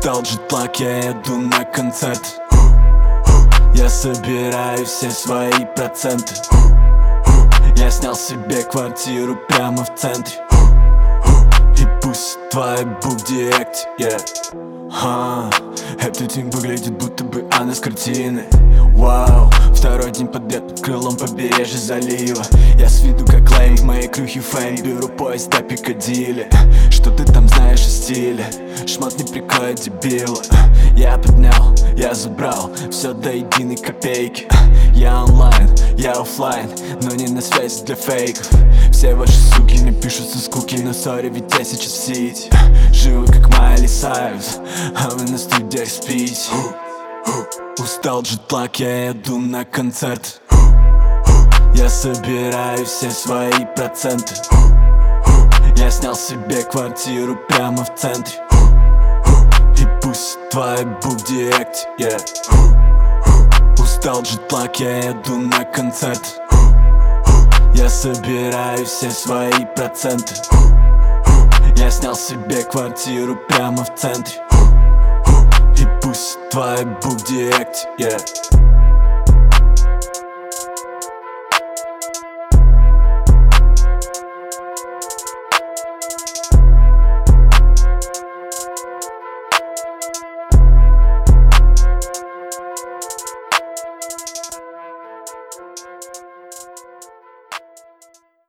Устал джетлаг, я еду на концерт. Я собираю все свои проценты. Я снял себе квартиру прямо в центре. И пусть твоя бук в директе, Этот день выглядит будто бы она с картины. Вау, второй день подряд под крылом побережья залива. Я с виду как Лейн, в моей крюхе фейм. Беру поезд до Пикадилли. Что ты там знаешь о стиле? Шмат не прикроет дебила. Я поднял, я забрал все до единой копейки. Я онлайн, я оффлайн, но не на связи для фейков. Все ваши суки не пишут со скуки, но сори, ведь я сейчас в сити. Живу как Майли Сайрус, а вы на студиях спите. Устал джетлаг, я еду на концерт. Я собираю все свои проценты. Я снял себе квартиру прямо в центре. И пусть твоя бук в директе, Устал джетлаг, я еду на концерт. Я собираю все свои проценты. Я снял себе квартиру прямо в центре. И пусть твоя бук в директе,